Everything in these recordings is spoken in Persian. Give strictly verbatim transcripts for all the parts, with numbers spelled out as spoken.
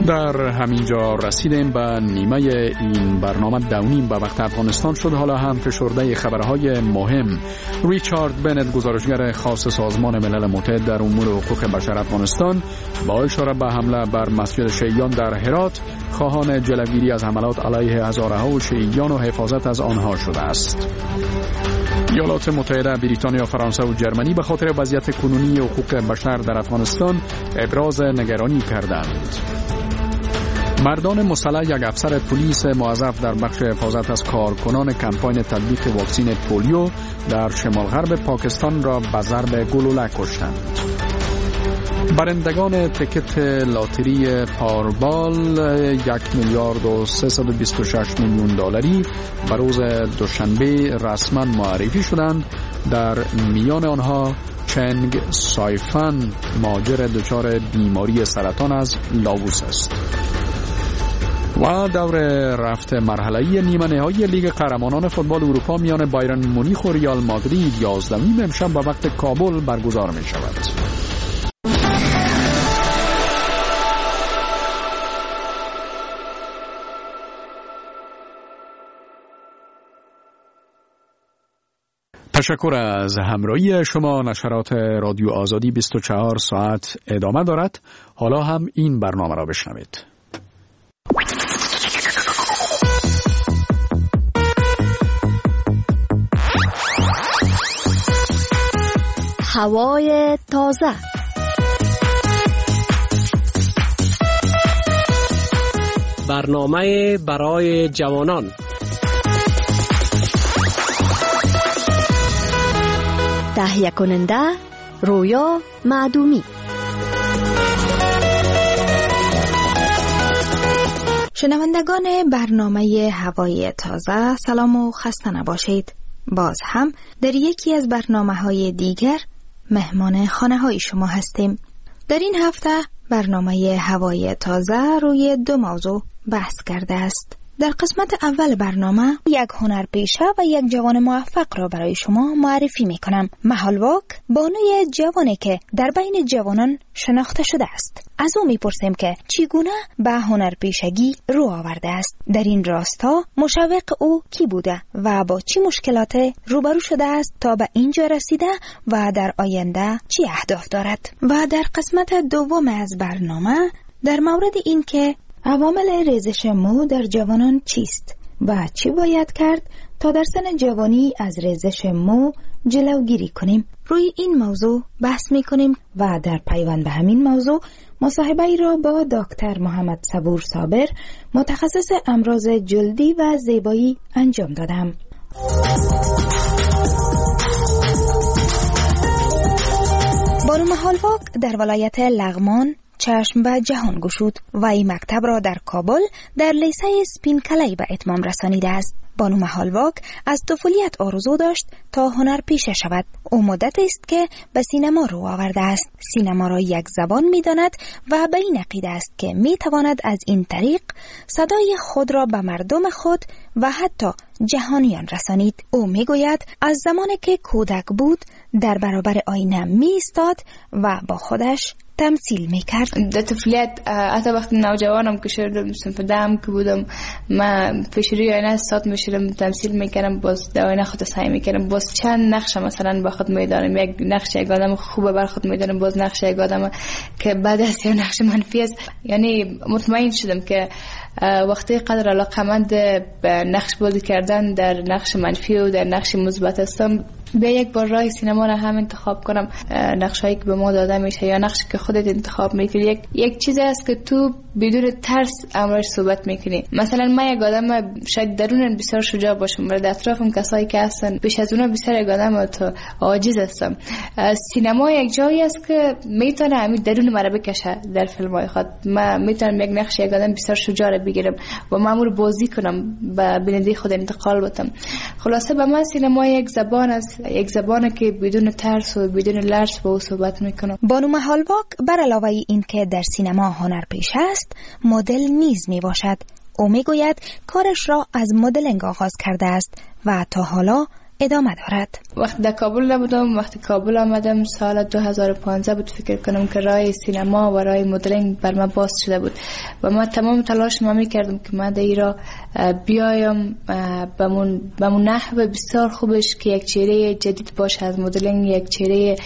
در همینجا رسیدیم به نیمه این برنامه دونیم به وقت افغانستان شد. حالا هم فشرده خبرهای مهم. ریچارد بنت، گزارشگر خاص سازمان ملل متحد در امور حقوق بشر افغانستان، با اشاره به حمله بر مسجد شیعیان در هرات، خواهان جلوگیری از حملات علیه هزارها و شیعیان و حفاظت از آنها شده است. ایالات متحده، بریتانیا، فرانسه و جرمنی به خاطر وضعیت کنونی حقوق بشر در افغانستان ابراز نگرانی کردند. مردان مسلح، یک افسر پلیس موظف در بخش حفاظت از کارکنان کمپاین تطبیق واکسن پولیو در شمال غرب پاکستان را به ضرب گلوله کشتند. برندگان تکت لاتری پاربال یک میلیارد و سیصد و بیست و شش میلیون دلاری به روز دوشنبه رسما معرفی شدند. در میان آنها چنگ سایفن، مهاجر دچار بیماری سرطان از لاووس است. و دور رفت مرحله‌ای نیمه نهایی لیگ قهرمانان فوتبال اروپا میان بایرن مونیخ و ریال مادرید یازدهمین امشب به وقت کابل برگزار می شود. تشکر از همراهی شما. نشرات رادیو آزادی بیست و چهار ساعت ادامه دارد. حالا هم این برنامه را بشنوید. هوای تازه. برنامه برای جوانان. تهیه کننده رویا معدومی. شنوندگان برنامه هوای تازه، سلام و خسته نباشید. باز هم در یکی از برنامه‌های دیگر مهمان خانه‌های شما هستیم. در این هفته برنامه هوای تازه روی دو موضوع بحث کرده است. در قسمت اول برنامه یک هنرپیشه و یک جوان موفق را برای شما معرفی می کنم. محالواک، بانوی جوانی که در بین جوانان شناخته شده است. از او می پرسیم که چگونه به هنرپیشگی رو آورده است. در این راستا مشوق او کی بوده و با چه مشکلات روبرو شده است تا به اینجا رسیده و در آینده چه اهداف دارد. و در قسمت دوم از برنامه در مورد این که عوامل ریزش مو در جوانان چیست و چی باید کرد تا در سن جوانی از ریزش مو جلوگیری کنیم، روی این موضوع بحث می کنیم و در پیوند به همین موضوع مصاحبه ای را با دکتر محمد صبور صابر، متخصص امراض جلدی و زیبایی انجام دادم. بانو محالواک در ولایت لغمان چشم به جهان گشود و این مکتب را در کابل در لیسه سپین کلی به اتمام رسانیده است. بانو محالواک از طفولیت آرزو داشت تا هنرپیشه شود. او مدت است که به سینما رو آورده است. سینما را یک زبان می داند و به این عقیده است که می تواند از این طریق صدای خود را به مردم خود و حتی جهانیان رسانید. او می گوید از زمانی که کودک بود در برابر آینه می ایستاد و با خودش تمثیل میکرد. در طفولیت حتی وقتی نوجوانم که شدم صنف دهم که بودم، من پیش روی آینه استاد میشدم تمثیل میکردم، باز در آینه خود سعی میکردم باز چند نقش مثلا با خود میدانم، یک نقش یک آدم خوبه بر خود میدانم، باز نقش یک آدم که بعد از یا نقش منفی است. یعنی مطمئن شدم که وقتی قدر علاقمند به نقش بازی کردن در نقش منفی و در نقش مثبت هستم، بیا یک بار راه سینما را هم انتخاب کنم. نقشایی که به ما داده میشه یا نقشی که خودت انتخاب میکنی یک یک چیزی است که تو بدون ترس امرش صحبت میکنی. مثلا من یک آدم شاید درون بسیار شجاع باشم، ولی در اطرافم کسایی که هستن پیش از اونها بسیار یک آدم تو عاجز هستم. سینما یک جایی است که میتونه همین درون مرا بکشه. در فیلم‌های خود من میتونم یک نقش یک آدم بسیار شجاع را بگیرم و مامور بازی کنم، به بیننده خود انتقال بدم. خلاصه به من سینما یک زبان است، یک زبانی که بدون ترس و بدون لرز با او صحبت میکنم. بانو محالواک بر علاوه این که در سینما هنرپیشه است، مدل نیز می باشد. او می گوید کارش را از مدلینگ آغاز کرده است و تا حالا ادامه دارد. وقتی در کابل نبودم، وقتی کابل آمدم سال دو هزار و پانزده بود، فکر کنم که راه سینما و راه مدلینگ بر من باز شده بود و ما تمام تلاش ما میکردم که من در ایران بیایم بمون بمون نحو بسیار خوبش که یک چهره جدید باشه از مدلینگ، یک چهره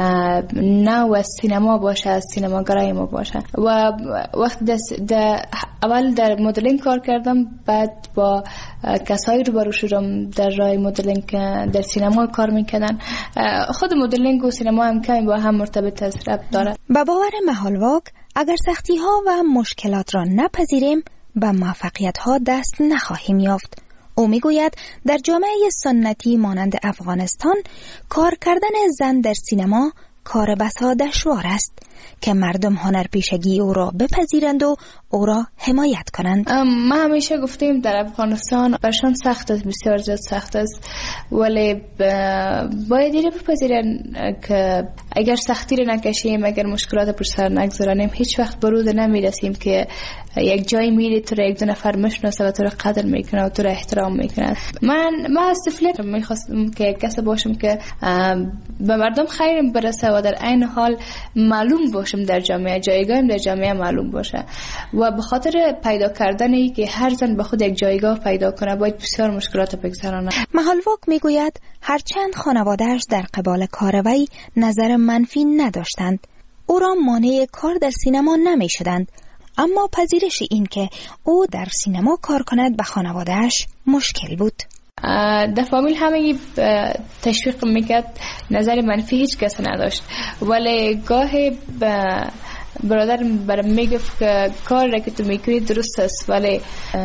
نو از سینما باشه، از سینماگرای ما باشه. و وقتی در اول در مدلینگ کار کردم، بعد با کسایی روبرو شدم در راه مدلینگ که در سینما کار میکردن. خود مدلینگ و سینما هم کمی با هم مرتبط است، ربط داره. با باور مهال واک اگر سختی ها و مشکلات را نپذیریم به موفقیت ها دست نخواهیم یافت. او میگوید در جامعه سنتی مانند افغانستان کار کردن زن در سینما کار بسا دشوار است که مردم هنرپیشگی او را بپذیرند و او را حمایت کنند. ما همیشه گفتیم در افغانستان برشان سخت است، بسیار زیاد سخت است، ولی باید اینو بپذیرن که اگر سختی رو نکشیم، اگر مشکلات پر سر نگذاریم، هیچ وقت به روز نمیرسیم که یک جای میری تو را یک دو نفر میشناسه و تو را قدر میکنه و تو را احترام میکنه. من من از طفولیت میخواستم که یک کس باشم که به مردم خیر برسه و در عین حال معلوم باشم در جامعه، جایگاهم در جامعه معلوم باشه. و به خاطر پیدا کردن ای که هر زن به خود یک جایگاه پیدا کنه باید بسیار مشکلات بگذرانه. محال واک میگوید هرچند خانواده‌اش در قبال کار وی نظر منفی نداشتند، او را مانع کار در سینما نمیشدند، اما پذیرش این که او در سینما کار کند به خانواده‌اش مشکل بود. در فامیل همه تشویق میکرد، نظر منفی هیچ کس نداشت، ولی گاهی برادر برام میگفت که کار را که تو میکنی درست است، ولی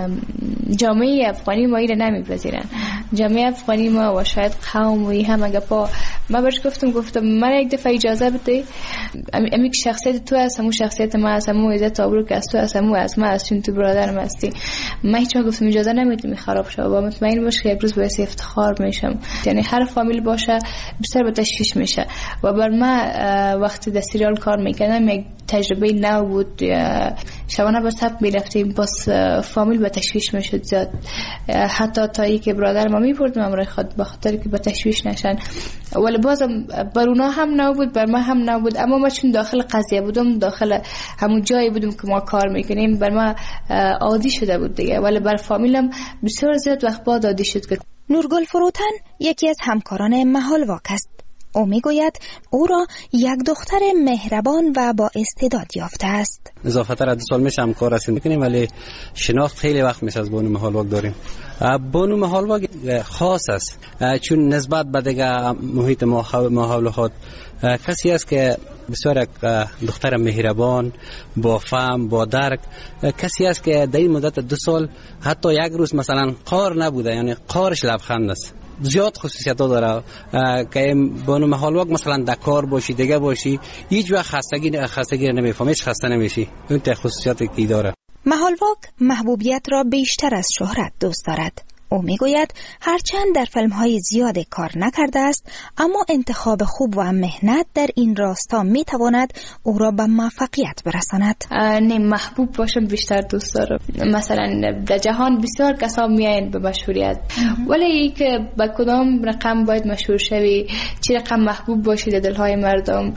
جامعه افغانی ما اینو نمیپذیرن. جامعه افغانی ما و شاید قوم و این همه گپا. من برش گفتم گفتم من یک دفعه اجازه بده، امی که شخصیت تو هست، همون شخصیت ما هست، همون عزت آبرو که از تو هست، همون از ما هست، چون تو برادرم هستی. من هیچ وقت گفتم اجازه نمیدم خراب شه و مطمئن باش که یک روز باعث افتخار میشم. یعنی هر فامیل باشه بسیار به تشویش میشه و بر من وقتی در سریال کار میکردم یک تجربه نو بود. شبانه به سب میرفتیم، باز فامیل به تشویش میشد زیاد، حتی تا ای که برادر ما میبردم امرای خود به خاطر که به تشویش نشن. ولی بازم بر اونا هم نو بود، بر ما هم نو بود، اما ما چون داخل قضیه بودم، داخل همون جایی بودم که ما کار میکنیم، بر ما عادی شده بود دیگه. ولی بر فامیلم بسیار زیاد وقت بعد عادی شد. نورگل فروتن یکی از همکاران محال واک است. او میگوید او را یک دختر مهربان و با استعداد یافته است. اضافه از دو سال میشه همکار هستیم میکنیم، ولی شناخت خیلی وقت میشه از بانو محال واک داریم. بانو محال واک خاص است چون نسبت به دیگه محیط ما حول خود کسی است که بسیار دختر مهربان، با فهم، با درک، کسی است که در این مدت دو سال حتی یک روز مثلا قار نبوده، یعنی قارش لبخند است. زیاد خصوصیت ها داره که بانو محال واک مثلا در کار باشی دیگه باشی هیچ وقت خستگی خستگی نمیفهمی، هیچ خسته نمیشی. اون ته خصوصیاتی که داره. محال واک محبوبیت را بیشتر از شهرت دوست دارد. او میگوید هرچند در فیلم های زیاد کار نکرده است، اما انتخاب خوب و مهنت در این راستا میتواند او را به موفقیت برساند. نه، محبوب باشم بیشتر دوست دارم. مثلا در جهان بسیار کسا میاین به مشهوریت، ولی ای که با کدام رقم باید مشهور شوی، چه رقم محبوب باشی در دلهای مردم،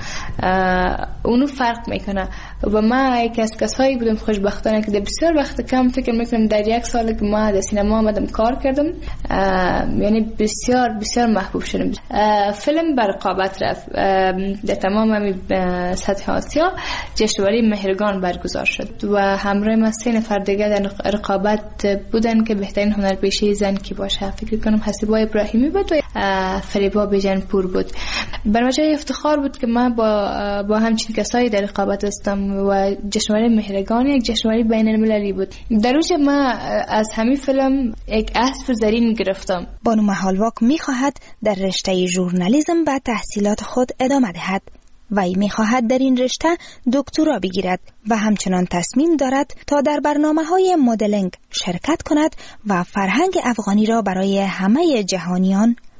اونو فرق میکنه. و ما یک از کسایی بودم خوشبختانه که در بسیار وقت کم فکر میکنم در یک سال که ما در سینما آمدم کار کردم، یعنی بسیار بسیار محبوب شدم. فیلم بر رقابت رفت در تمام سطح آسیا، جشنواره مهرگان برگزار شد و همراه ما سه نفر دیگه در رقابت بودن که بهترین هنرپیشه زن کی باشه. فکر کنم حسیبا ابراهیمی بود و فریبا بیژن پور بود. بر جای افتخار بود که من با با همچین کسایی در رقابت هستم و جشنواره مهرگان یک جشنواره بین المللی بود. در روز ما از همین فیلم یک اسب زرین گرفتم. بانو محال واک می‌خواهد در رشته ژورنالیسم به تحصیلات خود ادامه دهد و ای می‌خواهد در این رشته دکترا بگیرد و همچنان تصمیم دارد تا در برنامه‌های مدلینگ شرکت کند و فرهنگ افغانی را برای همه جهانیان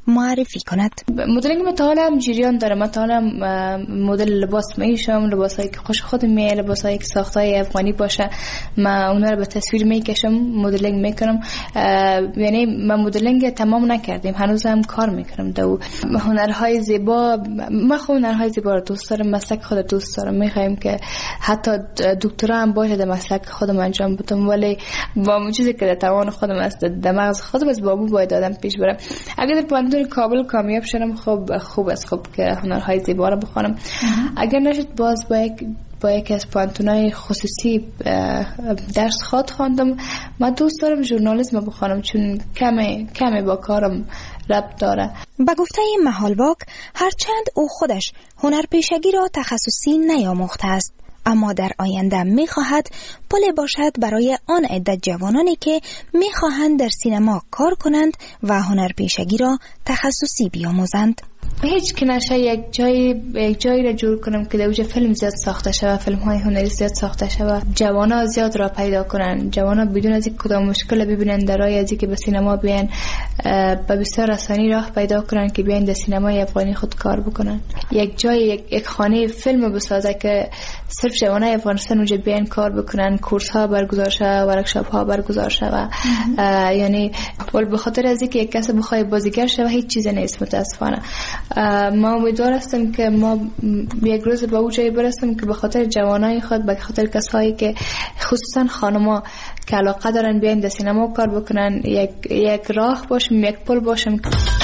معرفی کند. مدلینگ من تا حالا هم جریان داره. من تا حالا مدل لباس میشم، لباسایی که خوش خود میه، لباسایی که ساختای افغانی باشه، من اونا رو به تصویر میکشم، مدلینگ میکنم. یعنی من مدلینگ تمام نکردیم، هنوز هم کار میکنم. دو هنرهای زیبا، من خود هنرهای زیبا رو دوست دارم، مسلک خود دوست دارم. میخوایم که حتی دکترا هم باشه در مسلک خودم انجام بدم، ولی با اون چیزی که در توان خودم است، در مغز خودم است، با اون باید دادم پیش برم. اگر در پانتون کابل کامیاب شدم، خب خوب است، خوب که هنرهای زیبا رو بخونم. اگر نشد باز با یک با یک از پانتونای خصوصی درس خواد خواندم. من دوست دارم ژورنالیسم بخونم، چون کمی کمی با کارم ربط داره. به گفته محالواک، هرچند او خودش هنرپیشگی را تخصصی نیاموخته است، اما در آینده می‌خواهد پل باشد برای آن عدت جوانانی که می‌خواهند در سینما کار کنند و هنرپیشگی را تخصصی بیاموزند. هیچ که نشه یک جایی یک جایی را جور کنم که در اونجا فیلم زیاد ساخته شود، فیلم های هنری زیاد ساخته شود، جوانا زیاد را پیدا کنن، جوانا بدون از یک کدام مشکل ببینن در راه از اینکه به سینما بیان، به بسیار آسانی راه پیدا کنن که بیان در سینمای افغانی خود کار بکنن. یک جای یک, یک خانه فیلم بسازه که صرف جوانای افغانستان اونجا بیان کار بکنن، کورس ها برگزار شود، ورکشاپ ها برگزار شود. یعنی ول به خاطر از اینکه یک کس بخواد بازیگر شود هیچ چیز نیست متاسفانه. ما امیدوار هستم که ما یک روز به اون جایی برسیم که به خاطر جوانای خود، به خاطر کسایی که خصوصا خانما که علاقه دارن بیان در سینما کار بکنن، یک یک راه باشیم، یک پل باشیم.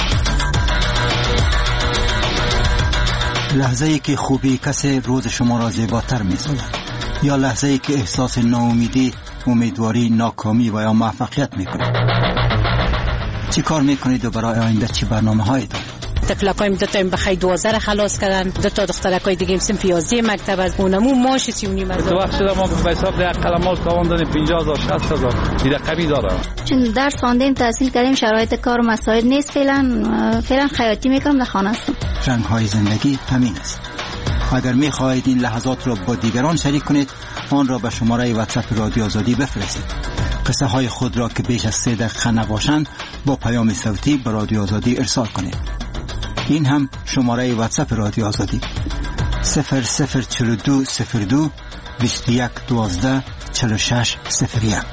لحظه ای که خوبی کسی روز شما را زیباتر می‌سازد، یا لحظه ای که احساس ناامیدی، امیدواری، ناکامی و یا موفقیت می‌کنید. چی کار می‌کنید و برای آینده چی برنامه‌هایی دارید؟ تکلکایم دو تا بخای دوازده خلاص کردن، دو تا دخترکای دیگه صنف یازده مکتب از اونمو ماش سی و نیم از تو وقت شده ما به حساب ده کلمات کاوندن پنجاه هزار شصت هزار دیگه قوی داره. چون درس خواندیم، تحصیل کردیم، شرایط کار و مسائل نیست، فعلا فعلا خیاطی میکنم، در خانه هستم. رنگ های زندگی همین است. اگر میخواهید این لحظات را با دیگران شریک کنید، آن را به شماره واتساپ رادیو آزادی بفرستید. قصه های خود را که بیش از سه دقیقه نباشند با پیام صوتی به رادیو آزادی ارسال کنید. این هم شماره واتساپ رادیو آزادی صفر صفر چهل و دو صفر دو بیست و یک دوازده چهل و شش صفر یک.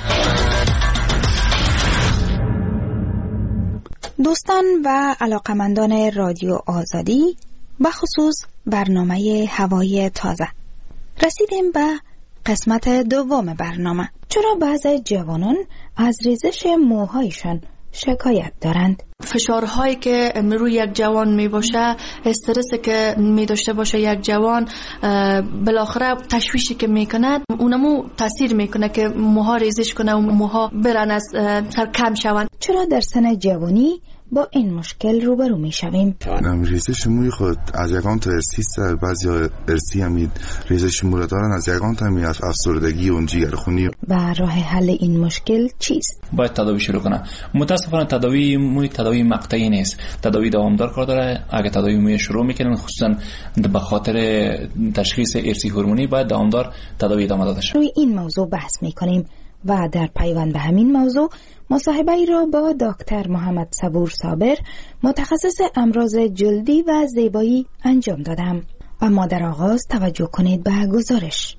دوستان و علاقمندان رادیو آزادی، بخصوص برنامه هوای تازه، رسیدیم به قسمت دوم برنامه. چرا بعضی جوانان از ریزش موهایشان شکایت دارند؟ فشارهایی که روی یک جوان می باشه، استرسی که می داشته باشه یک جوان، بالاخره تشویشی که می کند، اونمو تاثیر می کنه که موها ریزش کنه و موها برن از سر کم شوند. چرا در سن جوانی با این مشکل روبرو می شویم؟ ریزش موی خود از یکان تا ارسی است، بعضی ارسی هم ریزش مو دارن، از یکان تا می از افسردگی و جگرخونی. و راه حل این مشکل چیست؟ باید تداوی شروع کنه. متاسفانه تداوی موی تداوی مقطعی نیست، تداوی دوامدار کار داره. اگه تداوی موی شروع میکنن، خصوصا به خاطر تشخیص ارسی هورمونی، باید دوامدار تداوی ادامه داده شه. روی این موضوع بحث میکنیم و در پیوند به همین موضوع مصاحبه ای را با دکتر محمد صبور صابر، متخصص امراض جلدی و زیبایی انجام دادم. اما در آغاز توجه کنید به گزارش.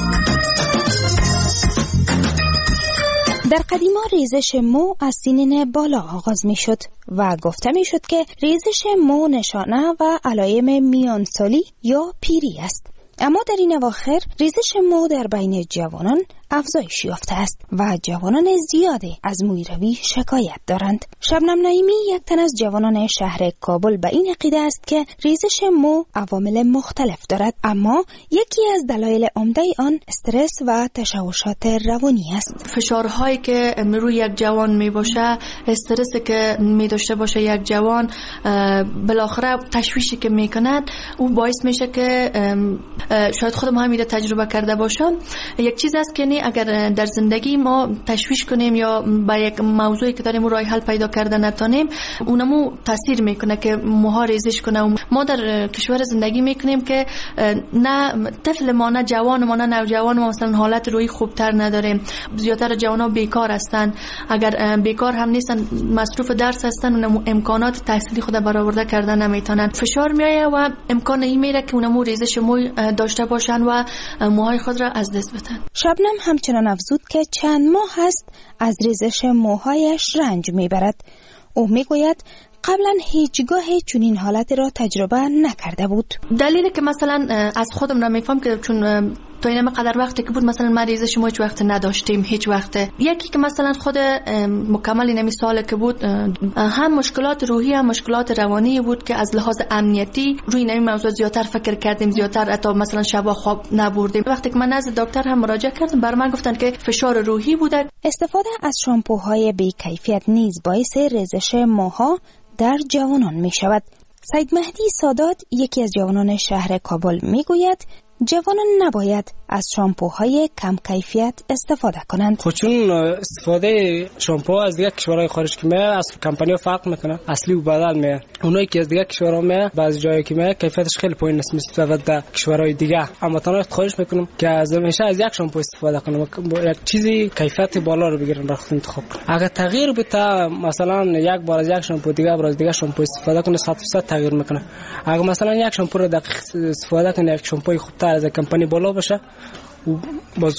در قدیما ریزش مو از سنین بالا آغاز می شد و گفته می شد که ریزش مو نشانه و علائم میانسالی یا پیری است. اما در این اواخر ریزش مو در بین جوانان افزایش یافته است و جوانان زیادی از مویروی شکایت دارند. شبنم نعیمی، یک تن از جوانان شهر کابل، به این عقیده است که ریزش مو عوامل مختلف دارد، اما یکی از دلایل عمده آن استرس و تشوشات روانی است. فشارهایی که روی یک جوان می باشه، استرسی که می داشته باشه یک جوان، بالاخره تشویشی که می کند، او باعث میشه که شاید خودم هم تجربه کرده باشم. یک چیز است که نی اگر در زندگی ما تشویش کنیم یا با یک موضوعی که داریم راه حل پیدا کرده نتونیم، اونمو تاثیر میکنه که موها ریزش کنه. ما در کشور زندگی میکنیم که نه طفل ما، نه جوان ما، نه نوجوان ما مثلا حالت روحی خوبتر نداریم. زیادتر جوانا بیکار هستن، اگر بیکار هم نیستن مصروف درس هستن، اون امکانات تحصیلی خود برآورده کردن نمیتونن. فشار میایه و امکان این میره که اونمو ریزش موی داشته باشن و موهای خود را از دست بدن. شبنم همچنان افزود که چند ماه هست از ریزش موهایش رنج میبرد. او میگوید قبلا هیچگاه چنین حالتی را تجربه نکرده بود. دلیلی که مثلا از خودم را میفهم که چون تا این قدر وقتی که بود مثلا ما ریزش ما هیچ وقت نداشتیم، هیچ وقت. یکی که مثلا خود مکمل اینمی سال که بود هم مشکلات روحی هم مشکلات روانی بود که از لحاظ امنیتی روی اینمی موضوع زیادتر فکر کردیم، زیادتر حتی مثلا شبا خواب نبردیم. وقتی که من نزد دکتر هم مراجعه کردم، بر من گفتن که فشار روحی بوده. استفاده از شامپوهای بی کیفیت نیز باعث ریزش موها در جوانان می شود. سید مهدی سادات، یکی از جوانان شهر کابل، می گوید جوانان نباید از شامپوهای کم کیفیت استفاده کنند. خب چون استفاده شامپو از دیگه کشورهای خارج که میاد از کمپانی فرق میکنه، اصلی و بدل میاد. اونایی که از دیگه کشورها میاد بعضی جایی که میاد کیفیتش خیلی پایین است مثل در کشورهای دیگه. اما تنها خواهش میکنم که از همیشه از یک شامپو استفاده کنم، یک چیزی کیفیت بالا رو بگیرن برای خود انتخاب کنن. اگر تغییر بده مثلا یک بار از یک شامپو دیگه بار از دیگه شامپو استفاده کنه صد درصد تغییر میکنه. اگر مثلا یک شامپو رو دقیق استفاده کنه، یک شامپوی خوبتر از کمپانی بالا باشه و باز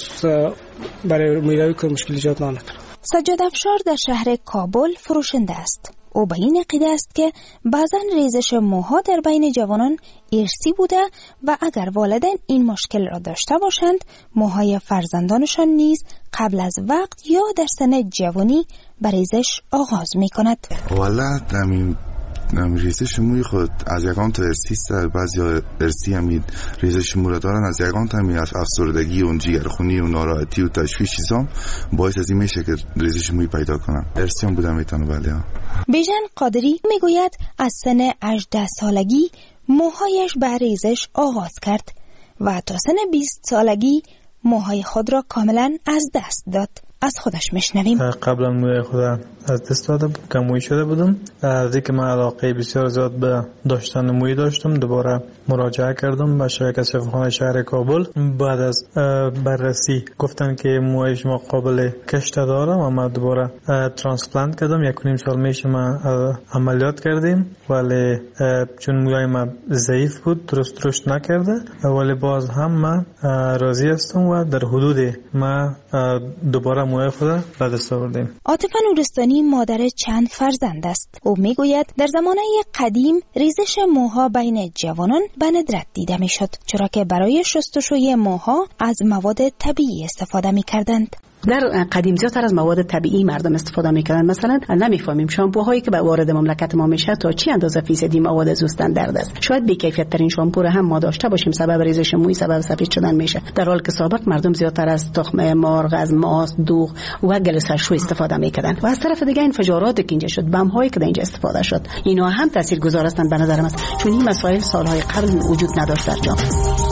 برای میروی که مشکل ایجاد نکنه. سجاد افشار در شهر کابل فروشنده است. او به این عقیده است که بعضا ریزش موها در بین جوانان ارثی بوده و اگر والدین این مشکل را داشته باشند، موهای فرزندانشان نیز قبل از وقت یا در سن جوانی به ریزش آغاز می کند. والا همین ریزش موی خود از یکان تا ارسی است، بعضی ارسی همین ریزش مو را دارن، از یکان تا همین افسردگی و جگرخونی و ناراحتی و تشویش چیزام باعث از این میشه که ریزش موی پیدا کنم. ارسی هم بودم میتونه. ولی بیژن قادری میگوید از سن هجده سالگی موهایش به ریزش آغاز کرد و تا سن بیست سالگی موهای خود را کاملا از دست داد. از خودش میشنویم. قبلا موی خودم از دست داده بود، کموی شده بودم. از اینکه من علاقه بسیار زیاد به داشتن موی داشتم، دوباره مراجعه کردم به شرکت شفاخانه شهر کابل. بعد از بررسی گفتن که موی شما قابل کشت داره و من دوباره ترانسپلانت کردم. یک و نیم سال میشه من عملیات کردیم، ولی چون موی من ضعیف بود درست رشد نکرده، ولی باز هم من راضی هستم و در حدود من دوباره موی خود به دست آوردیم. عاطفه نورستانی مادر چند فرزند است. او میگوید در زمانه قدیم ریزش موها بین جوانان به ندرت دیده میشد، چرا که برای شستشوی موها از مواد طبیعی استفاده میکردند. در قدیم زیادتر از مواد طبیعی مردم استفاده میکنن. مثلا نمیفهمیم شامپوهایی که به وارد مملکت ما میشه تا چی اندازه فیصدی مواد زوستندرد است. شاید بی کیفیت ترین شامپو رو هم ما داشته باشیم، سبب ریزش موی، سبب سفید شدن میشه، در حالی که سابق مردم زیادتر از تخم مرغ، از ماست، دوغ و گل سرشو استفاده میکردن. و از طرف دیگه انفجارات که اینجا شد، بم هایی که در اینجا استفاده شد، اینا هم تاثیرگذار هستند به نظر من، چون این مسائل سالهای قبل وجود نداشت در جامعه.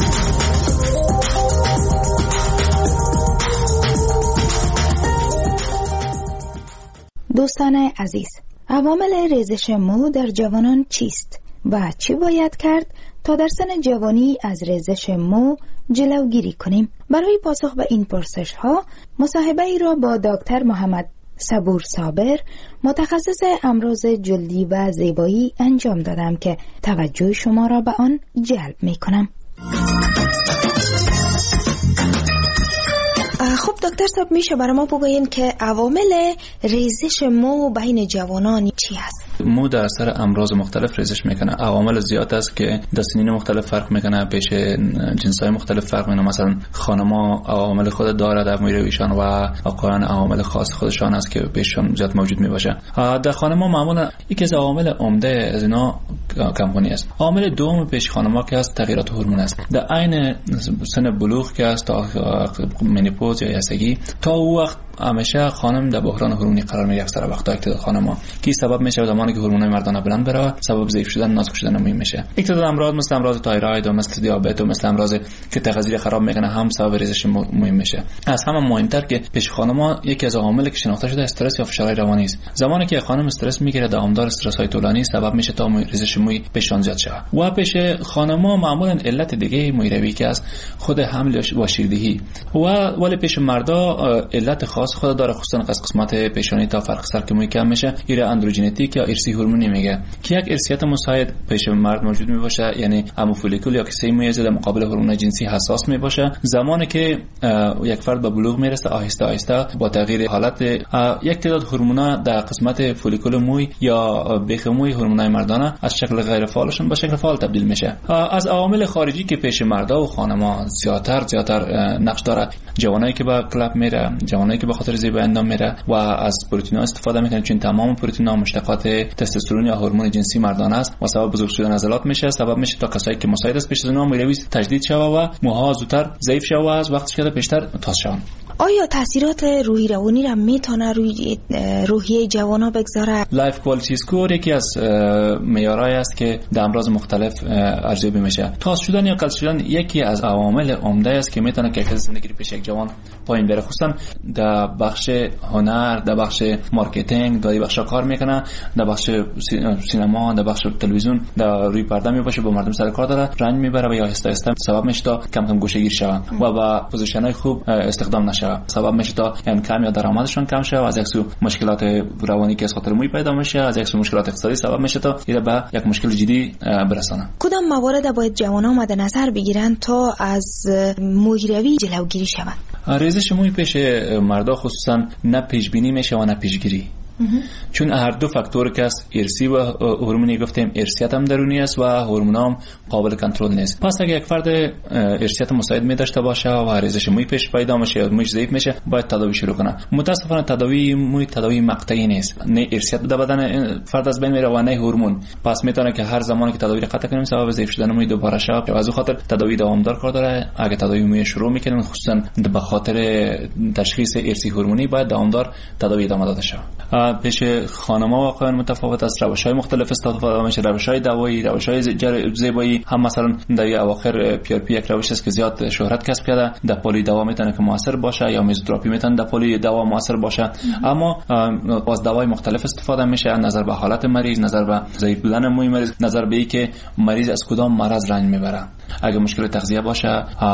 دوستان عزیز، عوامل ریزش مو در جوانان چیست و چی باید کرد تا در سن جوانی از ریزش مو جلوگیری کنیم؟ برای پاسخ به این پرسش ها مصاحبه ای را با دکتر محمد صبور صابر، متخصص امراض جلدی و زیبایی انجام دادم که توجه شما را به آن جلب می کنم. خب دکتر صاحب، میشه برای ما بگوین که عوامل ریزش مو بین جوانان چی هست؟ مو در اثر امراض مختلف ریزش میکنه. عوامل زیاد است که در سنین مختلف فرق میکنه، پیش جنسای مختلف فرق میکنه. مثلا خانم‌ها عوامل خود داره در موی رویشان و آقایان عوامل خاص خودشان است که پیششان زیاد موجود میباشه. در خانم‌ها معمولا یکی از عوامل عمده از اینا کمخونی است. عامل دوم پیش خانم‌ها که است تغییرات هورمون است. در عین سن بلوغ که است تا منوپوز یا یسگی، تا او وقت همیشه خانم در بحران هورمونی قرار میگیره. اکثر وقتا اکتداد خانم‌ها کی سبب میشه زمانی که هورمونای مردانه بلند بره، سبب ضعیف شدن، نازک شدن مهم میشه. اکتداد امراض مثل امراض تایروید و مثل دیابت و مثل امراض که تغذیه خراب میکنه هم سبب ریزش مهم میشه. از همه مهمتر که پیش خانم‌ها یکی از عواملی که شناخته شده استرس یا فشار روانی است. زمانی که خانم استرس میگیره، دوامدار استرس های طولانی سبب میشه تا ریزش موی پیشان زیاد شه. و پیش خانم‌ها معمولا علت دیگه مویروی که از خود حمل و شیردهی و ولی پیش مردا علت خاص خود داره، خصوصا از قسمت پیشانی تا فرق سر که موی کم میشه، ایره اندروژنتیک یا ارثی هورمونی میگه که یک ارثیت مساعد پیش مرد موجود میباشه، یعنی همو فولیکول یا کیسه موی در مقابل هورمون جنسی حساس میباشه. زمانی که یک فرد به بلوغ میرسه، آهسته آهسته با تغییر حالت یک تعداد هورمونا در قسمت فولیکول موی یا بیخ موی هورمونای مردانه از شکل غیر فعالشون به شکل فعال تبدیل میشه. از عوامل خارجی که پیش مردا و خانم‌ها زیاتر زیاتر نقش داره، جوانایی که به کلاب میره، جوانایی که به خاطر زیبایی اندام میره و از پروتئین‌ها استفاده میکنه، چون تمام پروتئین‌ها مشتقات تستوسترون یا هورمون جنسی مردانه است و سبب بزرگ شدن عضلات میشه، سبب میشه تا کسایی که مساعد است پیش از اونها مویروی تجدید شوه و موها زودتر ضعیف شوه و از وقتی که بیشتر تاز شوند. آیا تاثیرات روحی روانی را میتونه روی روحیه جوانا بگذاره؟ لایف کوالیتی اسکور یکی از معیارهایی است که در امراض مختلف ارزیابی میشه. تاز شدن یا قلط شدن یکی از عوامل عمده است که میتونه کیفیت زندگی پیش یک جوان پایین بره، خصوصا در بخش هنر، در بخش مارکتینگ، در بخش کار میکنه، در بخش سینما، در بخش تلویزیون، در روی پرده میباشه، با مردم سر کار داره، رنج میبره و یا آهسته آهسته سبب میشه تا کم کم گوشه‌گیر شه و با پوزیشن‌های خوب استخدام نشه، سبب میشه تا یعنی کم یا درآمدشون کم شه و از یک سو مشکلات روانی که از خاطر موی پیدا میشه، از یک سو مشکلات اقتصادی سبب میشه تا اینا به یک مشکل جدی برسانه. کدام موارد باید جوانان مد نظر بگیرن تا از مویروی جلوگیری شود؟ ریزش موی پیش مردا خصوصا نه پیش بینی میشه و نه پیشگیری، چون هر دو فاکتور که است، ارثی و هورمونی گفتیم، ارثیت هم درونی است و هورمون هم قابل کنترل نیست. پس اگه یک فرد ارثیت مساعد می داشته باشه و ریزش موی پیش پیدا میشه یا مویش ضعیف میشه، باید تداوی شروع کنه. متاسفانه تداوی موی تداوی مقطعی نیست، نه ارثیت در بدن فرد از بین میره و نه هورمون. پس میتونه که هر زمانی که تداوی را قطع کنیم سبب ضعیف شدن موی دوباره شه. از اون خاطر تداوی دوامدار کار داره. اگه تداوی موی شروع میکنن، خصوصا به خاطر تشخیص ارثی هورمونی، باید دوامدار تداوی ادامه داده شه. پیش خانم‌ها واقعا متفاوت است، روش‌های مختلف استفاده میشه، روش‌های دوایی، روش‌های زیبایی. هم مثلا در اواخر پی آر پی یک روش است که زیاد شهرت کسب کرده، در پلی دوا میتونه که موثر باشه یا میزوتراپی میتونه در پلی دوا موثر باشه، اما از دوای مختلف استفاده میشه، نظر به حالت مریض، نظر به ضعیف بودن موی مریض، نظر به اینکه مریض از کدام مرض رنج میبره. اگه مشکل تغذیه باشه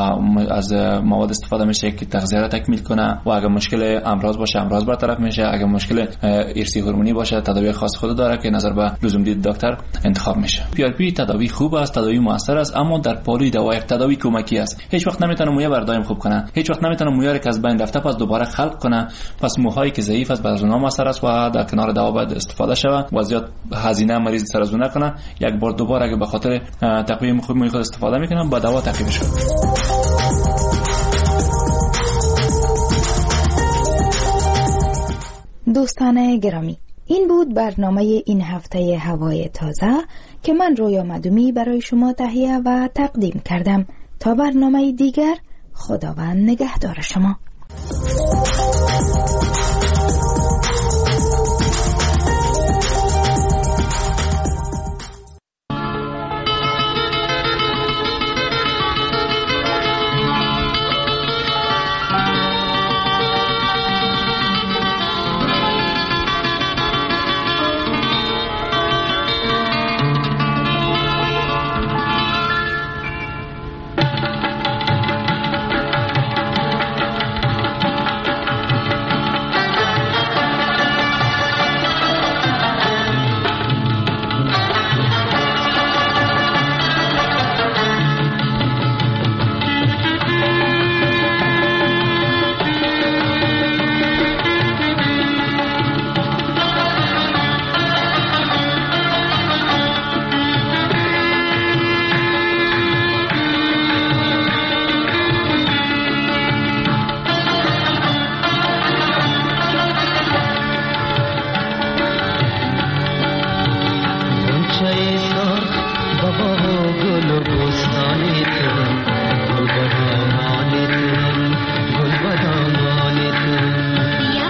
از مواد استفاده میشه که تغذیه را تکمیل کنه، و اگه مشکل امراض باشه امراض برطرف میشه. اگه مشکل ارثی هورمونی باشه تداوی خاص خود داره که نظر به لزوم دید دکتر انتخاب میشه. پی آر پی تداوی خوب است، تداوی موثر است، اما در پالی دوا یک تداوی کمکی است. هیچ وقت نمیتونه موی بردایم خوب کنه، هیچ وقت نمیتونه موی که از بین رفته پس دوباره خلق کنه. پس موهایی که ضعیف است برای اونها موثر است و در کنار دوا باید استفاده شود و زیاد هزینه مریض سر از اون نکنه. یک بار دوباره اگه به خاطر تقویه خوب موی خود استفاده میکنه با دوا تقویه شود. دوستان گرامی، این بود برنامه این هفته هوای تازه که من رویا مدومی برای شما تهیه و تقدیم کردم. تا برنامه دیگر، خداوند نگهدار شما. Yeah.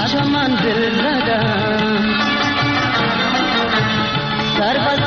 چمن دل زدم سر